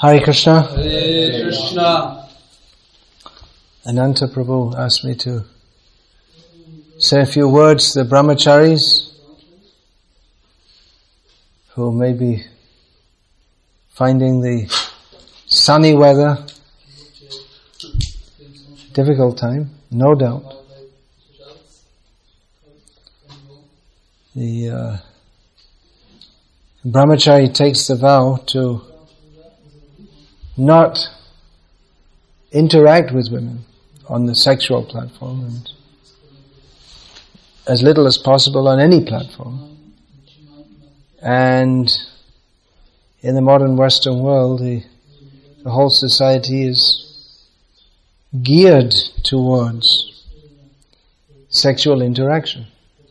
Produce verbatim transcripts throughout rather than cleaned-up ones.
Hare Krishna. Hare Krishna. Ananta Prabhu asked me to say a few words to the brahmacharis who may be finding the sunny weather difficult time, no doubt. The uh, brahmachari takes the vow to not interact with women on the sexual platform and as little as possible on any platform. And in the modern Western world, the, the whole society is geared towards sexual interaction.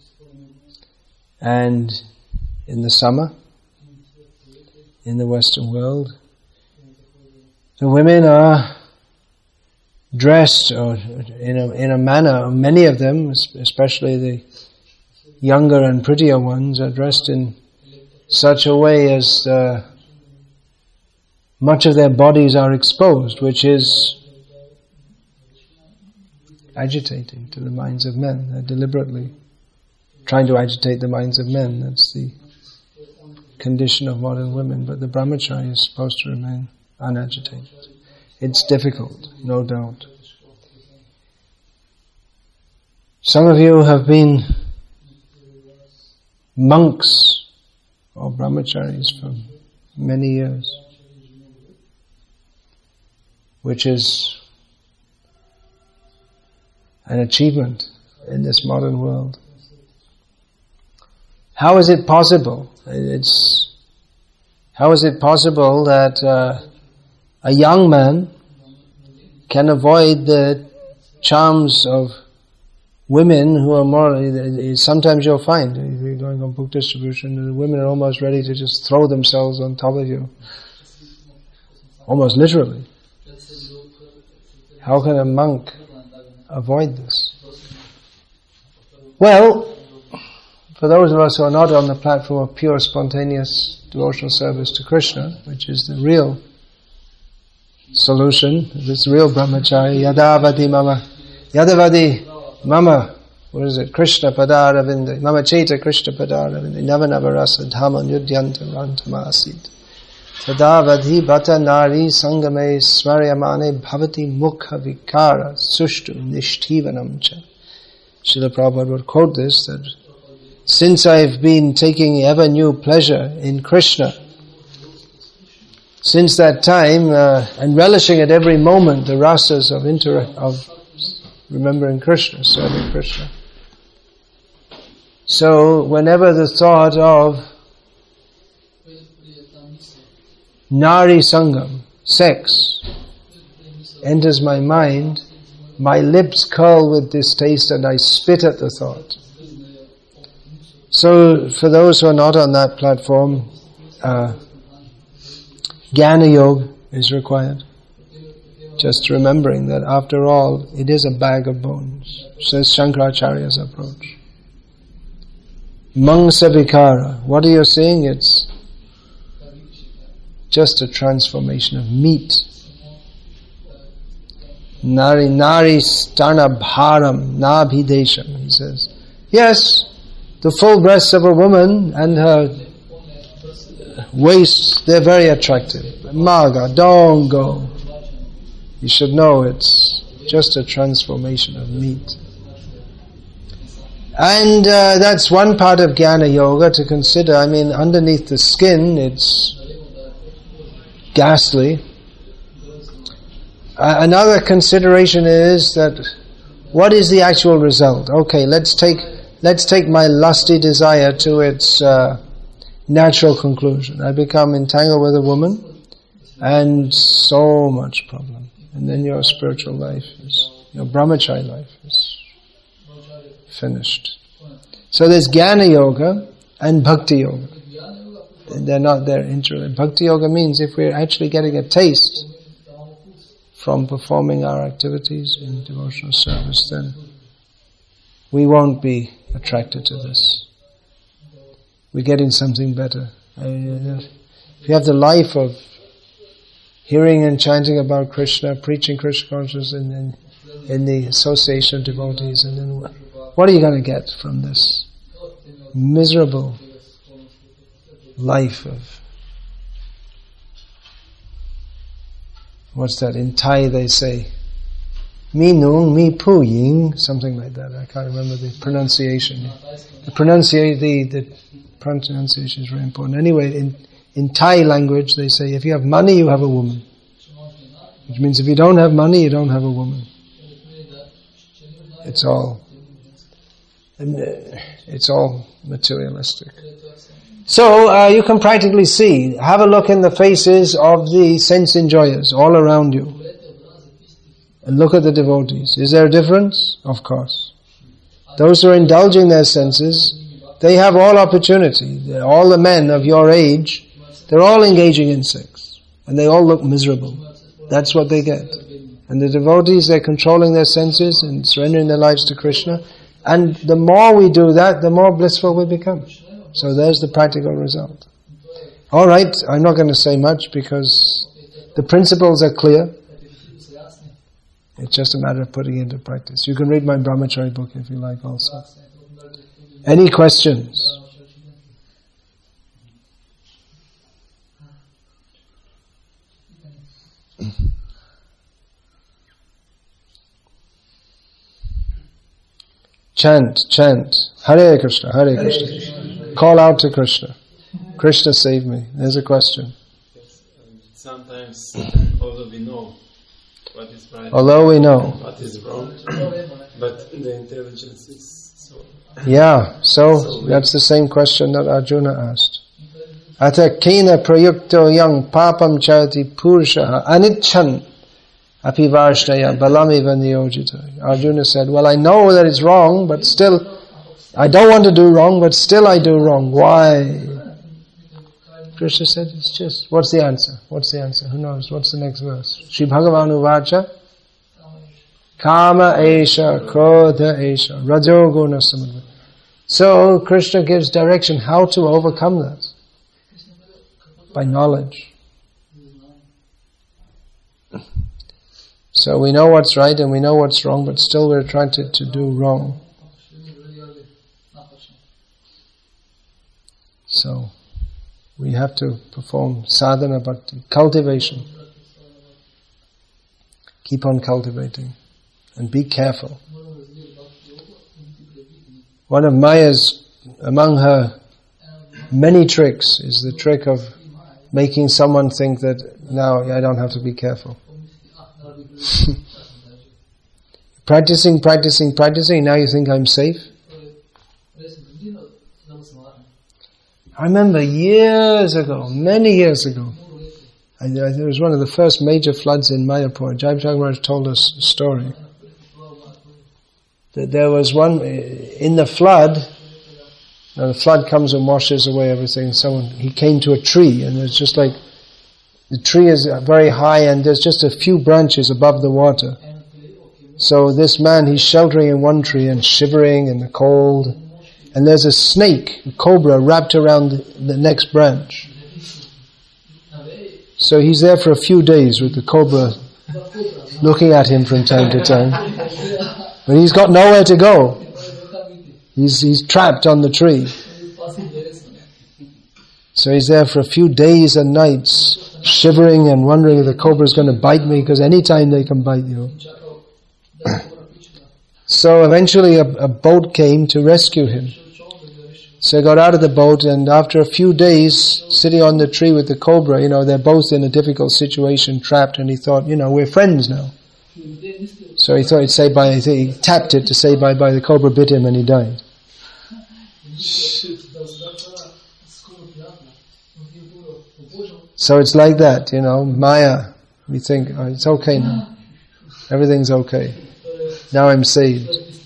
And in the summer, in the Western world, the women are dressed or in a, in a manner, many of them, especially the younger and prettier ones, are dressed in such a way as uh, much of their bodies are exposed, which is agitating to the minds of men. They're deliberately trying to agitate the minds of men. That's the condition of modern women. But the brahmachari is supposed to remain unagitated. It's difficult, no doubt. Some of you have been monks or brahmacharis for many years, which is an achievement in this modern world. How is it possible? It's how is it possible that uh, a young man can avoid the charms of women who are more... Sometimes you'll find, if you're going on book distribution, the women are almost ready to just throw themselves on top of you. Almost literally. How can a monk avoid this? Well, for those of us who are not on the platform of pure, spontaneous devotional service to Krishna, which is the real solution, this real brahmachari, yadavadi mama, yadavadi mama, what is it, Krishna padaravinda, mama cheta Krishna padaravinda, navanava rasa dhamma nyudyanta rantamasid, tadavadhi bata nari sangame smaryamane bhavati mukha vikara sushtu nishtivanam cha. Srila Prabhupada would quote this, that since I've been taking ever new pleasure in Krishna, since that time, uh, and relishing at every moment the rasas of inter of remembering Krishna, serving Krishna. So, whenever the thought of Nari Sangam, sex, enters my mind, my lips curl with distaste and I spit at the thought. So, for those who are not on that platform, uh, Jnana Yoga is required. Just remembering that after all, it is a bag of bones, says Shankaracharya's approach. Mangsa Vikara, what are you saying? It's just a transformation of meat. Nari Nari Stana Bharam Nabhidesham, he says. Yes, the full breasts of a woman and her waist, they're very attractive. Maga, don't go. You should know it's just a transformation of meat. And uh, that's one part of Jnana Yoga to consider. I mean, underneath the skin, it's ghastly. Uh, another consideration is that what is the actual result? Okay, let's take let's take my lusty desire to its uh, natural conclusion. I become entangled with a woman, and so much problem. And then your spiritual life is, your brahmachari life is finished. So there's Jnana Yoga and Bhakti Yoga. They're not there interrelated. Bhakti Yoga means if we're actually getting a taste from performing our activities in devotional service, then we won't be attracted to this. We're getting something better. If you have the life of hearing and chanting about Krishna, preaching Krishna consciousness in, in, in the association of devotees, and then what are you going to get from this miserable life of, what's that, in Thai they say, Mi Nung, Mi Pu Ying, something like that. I can't remember the pronunciation. The pronunciation, the, the pronunciation is very important. Anyway, in, in Thai language they say, if you have money, you have a woman. Which means if you don't have money, you don't have a woman. It's all, it's all materialistic. So uh, you can practically see, have a look in the faces of the sense enjoyers all around you. And look at the devotees. Is there a difference? Of course. Those who are indulging their senses, they have all opportunity. All the men of your age, they're all engaging in sex. And they all look miserable. That's what they get. And the devotees, they're controlling their senses and surrendering their lives to Krishna. And the more we do that, the more blissful we become. So there's the practical result. Alright, I'm not going to say much because the principles are clear. It's just a matter of putting it into practice. You can read my Brahmachari book if you like also. Any questions? Chant, chant. Hare Krishna, Hare Krishna. Call out to Krishna. Krishna save me. There's a question. Sometimes, although we know what is right, although we know what is wrong, but the intelligence is so... Yeah, so that's the same question that Arjuna asked. Ata kena prayukto yang papam charati purushaha anichan apivarshnaya balamiva niyojita. Arjuna said, well, I know that it's wrong, but still, I don't want to do wrong, but still I do wrong. Why? Krishna said, it's just, what's the answer? What's the answer? Who knows? What's the next verse? Shri Bhagavanu Vacha Kama Esha Krodha Esha Rajo Guna Samadhi. So Krishna gives direction how to overcome that. By knowledge. So we know what's right and we know what's wrong, but still we're trying to, to do wrong. So we have to perform sadhana bhakti, cultivation. Keep on cultivating. And be careful. One of Maya's, among her many tricks, is the trick of making someone think that, now I don't have to be careful. Practicing, practicing, practicing, now you think I'm safe? I remember years ago, many years ago, I, I, there was one of the first major floods in Mayapur. Jai Maharaj told us a story. That there was one, in the flood, now the flood comes and washes away everything. Someone, he came to a tree, and it's just like, the tree is very high and there's just a few branches above the water. So this man, he's sheltering in one tree and shivering in the cold. And there's a snake, a cobra, wrapped around the next branch. So he's there for a few days with the cobra looking at him from time to time. But he's got nowhere to go. He's, he's trapped on the tree. So he's there for a few days and nights, shivering and wondering if the cobra is going to bite me, because any time they can bite you. So eventually a, a boat came to rescue him. So he got out of the boat, and after a few days sitting on the tree with the cobra, you know, they're both in a difficult situation, trapped, and he thought, you know, we're friends now. So he thought he'd say bye, he tapped it to say bye-bye, the cobra bit him and he died. So it's like that, you know, Maya, we think, oh, it's okay now. Everything's okay. Now I'm saved.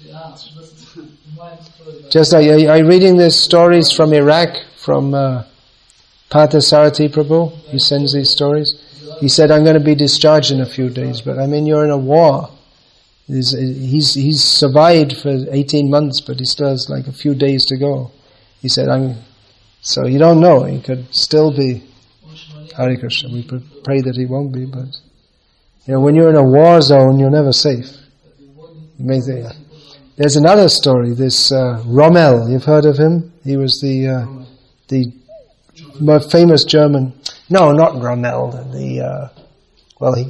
Just like, are you reading these stories from Iraq, from uh, Partha Prabhu? He sends these stories. He said, I'm going to be discharged in a few days, but I mean, you're in a war. He's, he's, he's survived for eighteen months, but he still has like a few days to go. He said, I'm, so you don't know, he could still be Hare Krishna. We pray that he won't be, but you know, when you're in a war zone, you're never safe. You may think, there's another story. This uh, Rommel, you've heard of him? He was the uh, the most famous German. No, not Rommel. The uh, well, he.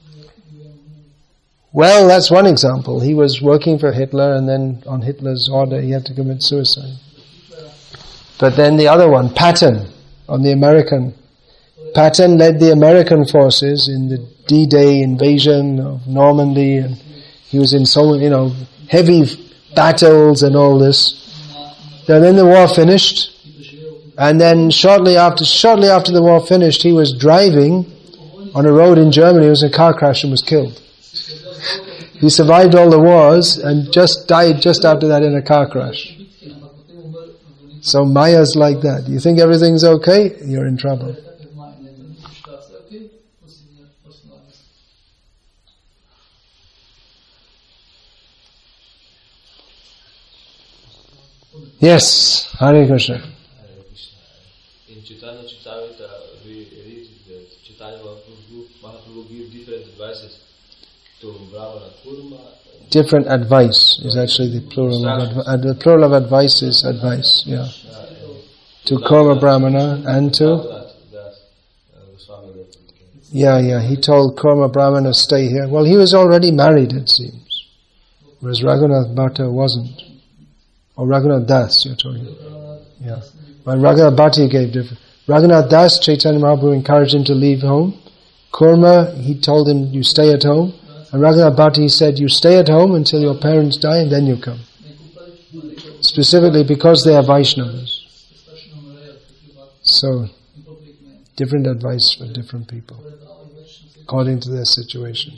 Well, that's one example. He was working for Hitler, and then on Hitler's order, he had to commit suicide. But then the other one, Patton, on the American. Patton led the American forces in the D-Day invasion of Normandy, and he was in so, you know, heavy battles and all this. And then the war finished, and then shortly after, shortly after the war finished, he was driving on a road in Germany. He was in a car crash and was killed. He survived all the wars and just died just after that in a car crash. So Maya's like that. You think everything's okay? You're in trouble. Yes, Hare Krishna. In Chaitanya Charitamrita, we read that Chaitanya Mahaprabhu gives different advices to Brahmana Kurma. Different advice is actually the plural of advice. The plural of advice is advice, yeah. To Kurma Brahmana and to? Yeah, yeah, he told Kurma Brahmana stay here. Well, he was already married, it seems. Whereas Raghunath Bhatta wasn't. Or Raghunath Das, you're talking about. Yeah. When Raghunath Bhatta gave different. Raghunath Das, Chaitanya Mahaprabhu encouraged him to leave home. Kurma, he told him, you stay at home. And Raghunath Bhatta, he said, you stay at home until your parents die and then you come. Specifically because they are Vaishnavas. So, different advice for different people, according to their situation.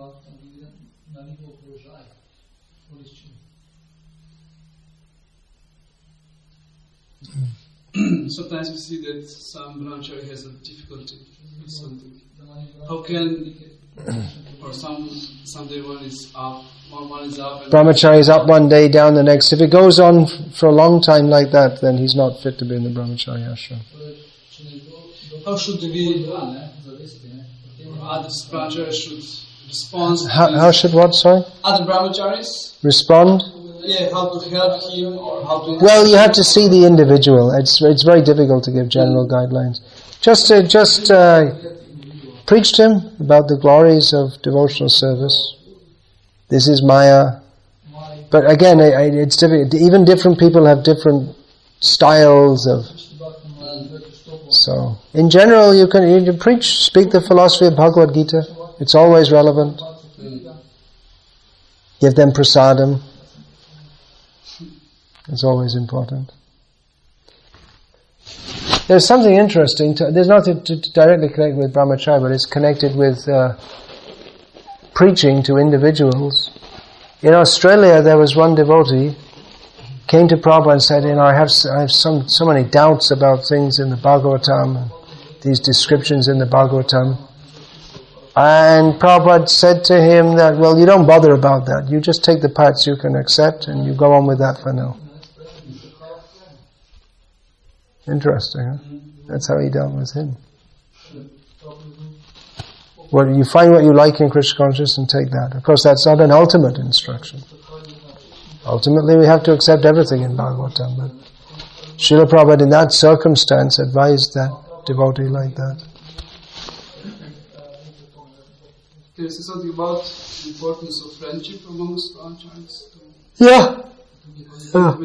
Sometimes we see that some brahmachari has a difficulty with something. How can, or some someday one is up, one, one is up. And brahmachari is up one day, down the next. If it goes on for a long time like that, then he's not fit to be in the brahmachari ashram. How should we, other brahmacharis should respond? How, how should what, sorry? Other brahmacharis? Respond? Yeah, how to help him or how to... Well, you have to see the individual. It's it's very difficult to give general guidelines. Just uh, just uh, preach to him about the glories of devotional service. This is Maya. But again, it, it's difficult. Even different people have different styles of... So, in general, you can, you can preach, speak the philosophy of Bhagavad Gita. It's always relevant. Give them prasadam. It's always important. There's something interesting. To, there's nothing to, to directly connect with brahmacharya, but it's connected with uh, preaching to individuals. In Australia, there was one devotee came to Prabhupada and said, "You know, I have I have some so many doubts about things in the Bhagavatam, and these descriptions in the Bhagavatam." And Prabhupada said to him that, "Well, you don't bother about that. You just take the parts you can accept, and you go on with that for now." Interesting, huh? That's how he dealt with him. Well, you find what you like in Krishna consciousness and take that. Of course, that's not an ultimate instruction. Ultimately, we have to accept everything in Bhagavatam, but Srila Prabhupada in that circumstance advised that devotee like that. Can you say something about the importance of friendship amongst brahmacharis? Yeah. yeah.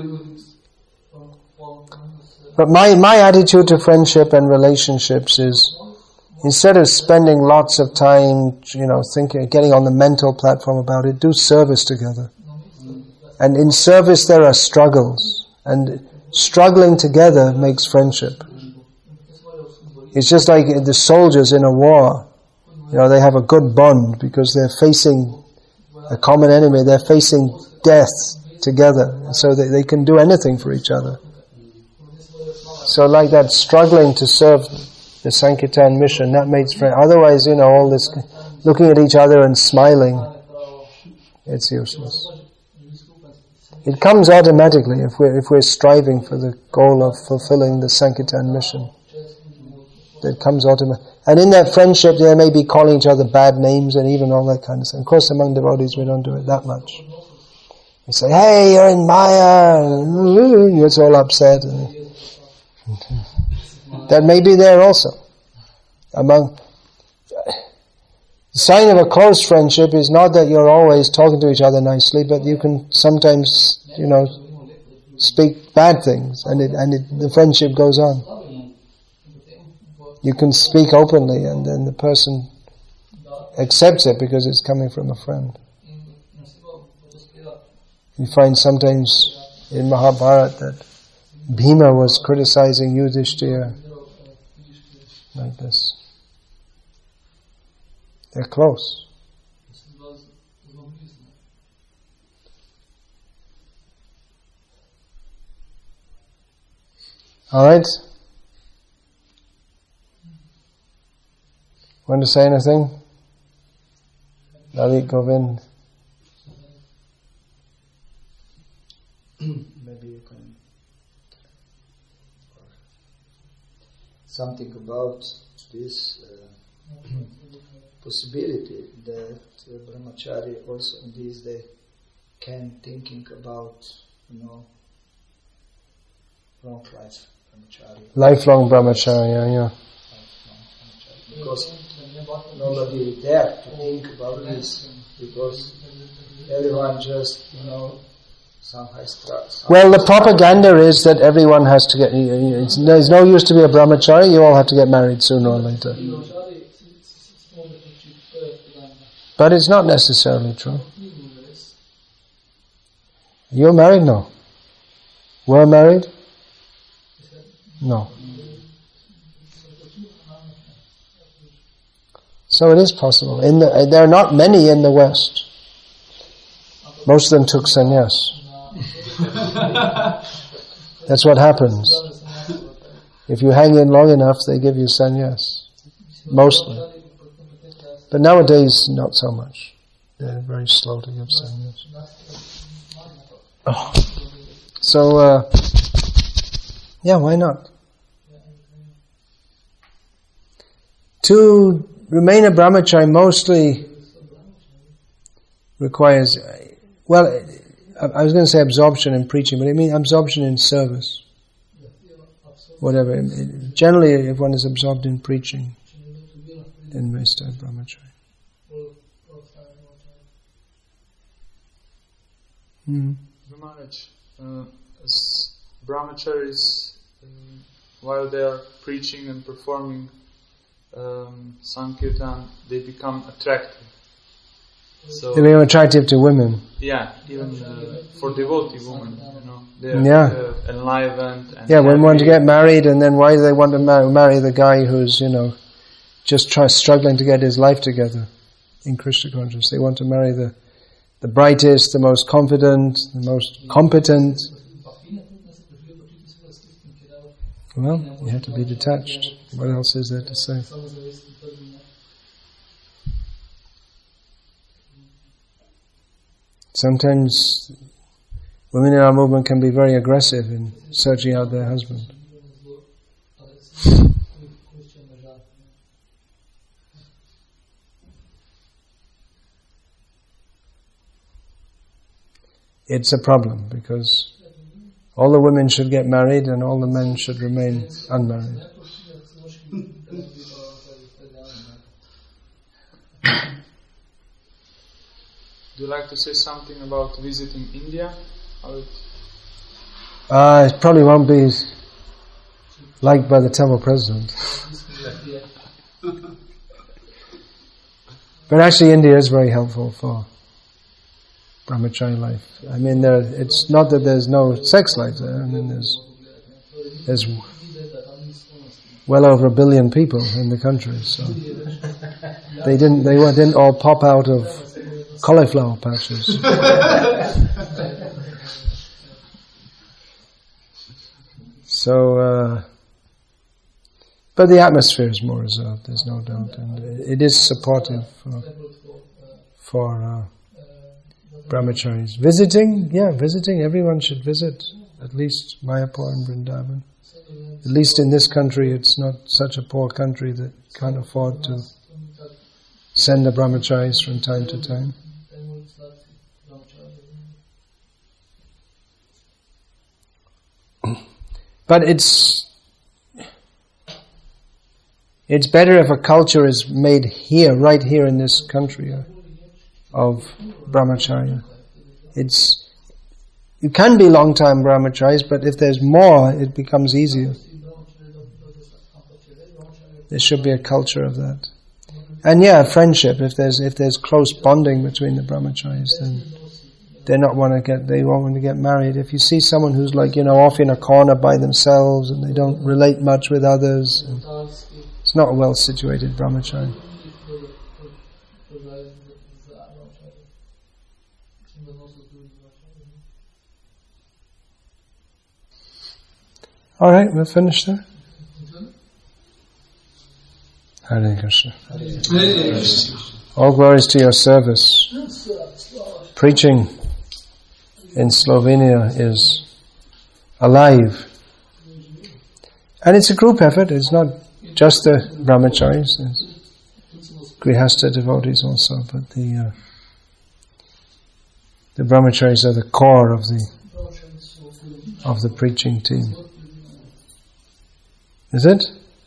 But my, my attitude to friendship and relationships is, instead of spending lots of time, you know, thinking, getting on the mental platform about it, do service together. And in service there are struggles, and struggling together makes friendship. It's just like the soldiers in a war. You know, they have a good bond because they're facing a common enemy. They're facing death together, so they, they can do anything for each other. So like that, struggling to serve the Sankirtan mission, that makes friends. Otherwise, you know, all this looking at each other and smiling, it's useless. It comes automatically if we're if we're striving for the goal of fulfilling the Sankirtan mission. that comes automatically. And in that friendship, they may be calling each other bad names and even all that kind of stuff. Of course, among devotees, we don't do it that much. We say, hey, you're in Maya, it's all upset. That may be there also. Among the sign of a close friendship is not that you're always talking to each other nicely, but you can sometimes, you know, speak bad things, and it, and it, the friendship goes on. You can speak openly, and then the person accepts it because it's coming from a friend. You find sometimes in Mahabharata that Bhima was criticizing Yudhishthira like this. They're close. All right? Want to say anything? Lalit Govind? Maybe you can something about this uh, possibility that uh, brahmachari also in these days can thinking about, you know, long life brahmachari. Lifelong brahmachari, yeah, yeah. Because nobody dare to think about this, because everyone just, you know, somehow struck. Well, the propaganda is that everyone has to get, it's, there's no use to be a brahmachari, you all have to get married sooner or later. But it's not necessarily true. You're married? No. Were married? No. So it is possible. In the, there are not many in the West. Most of them took sannyas. That's what happens. If you hang in long enough, they give you sannyas. Mostly. But nowadays, not so much. They're very slow to give sannyas. Oh. So, uh, yeah, why not? To remain a brahmachari mostly requires, well, I was going to say absorption in preaching, but I mean absorption in service. Whatever. Generally, if one is absorbed in preaching, then may start brahmachari. Mm. Maharaj, uh, as brahmacharis, uh, while they are preaching and performing um, Sankirtan, they become attractive. So they become attractive to women. Yeah, even uh, for devotee women, you know, they're yeah. uh, enlivened. And yeah, when one to get married, and then why do they want to marry, marry the guy who's, you know, just try, struggling to get his life together in Krishna consciousness? They want to marry the the brightest, the most confident, the most competent. Well, you have to be detached. What else is there to say? Sometimes women in our movement can be very aggressive in searching out their husband. It's a problem because all the women should get married and all the men should remain unmarried. Do you like to say something about visiting India? How it Uh, it probably won't be liked by the temple president. But actually India is very helpful for brahmachari life. I mean, there, it's not that there's no sex life there. I mean, there's there's well over a billion people in the country, so they didn't they didn't all pop out of cauliflower patches. So, uh, but the atmosphere is more reserved. There's no doubt, and it is supportive for for. Uh, Brahmacharis. Visiting, yeah, visiting, everyone should visit at least Mayapur and Vrindavan. At least in this country, it's not such a poor country that can't afford to send the brahmacharis from time to time. But it's it's better if a culture is made here, right here in this country, uh, of brahmacharya. It's you can be long-time brahmacharis, but if there's more, it becomes easier. There should be a culture of that. And yeah, friendship. If there's if there's close bonding between the brahmacharis, then they not want to get they won't want to get married. If you see someone who's like you know off in a corner by themselves and they don't relate much with others, it's not a well-situated brahmachari. All right, we'll finish there. Hare Krishna. Hare Krishna. All glories to your service. Preaching in Slovenia is alive. And it's a group effort. It's not just the brahmacharis. There's grihastha devotees also, but the uh, the brahmacharis are the core of the of the preaching team. Is it?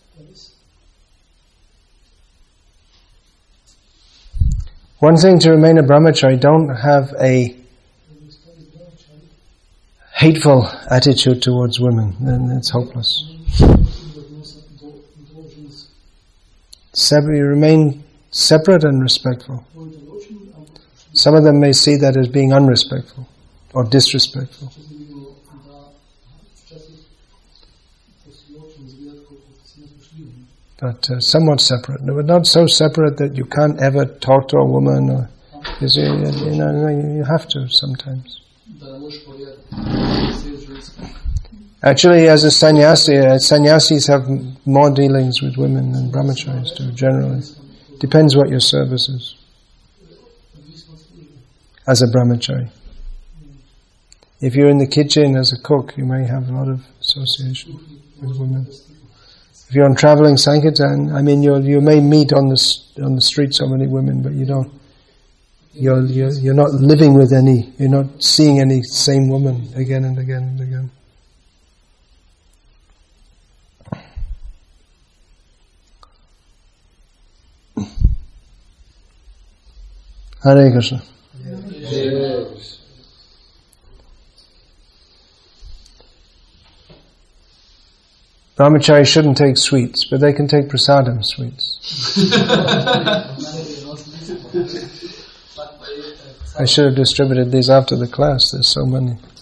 One thing to remain a brahmachari, don't have a hateful attitude towards women, then it's hopeless. Separate, you remain separate and respectful. Some of them may see that as being unrespectful or disrespectful. But uh, somewhat separate, but not so separate that you can't ever talk to a woman, or because you, you know you have to sometimes. Actually, as a sannyasi, uh, sannyasis have more dealings with women than brahmacharis do. Generally, depends what your service is. As a brahmachari, if you're in the kitchen as a cook, you may have a lot of association with women. If you're on traveling sankirtan, I mean, you you may meet on the on the street so many women, but you don't. You're you're you're not living with any. You're not seeing any same woman again and again and again. Hare Krishna. Yes. Brahmachari shouldn't take sweets, but they can take prasadam sweets. I should have distributed these after the class. There's so many.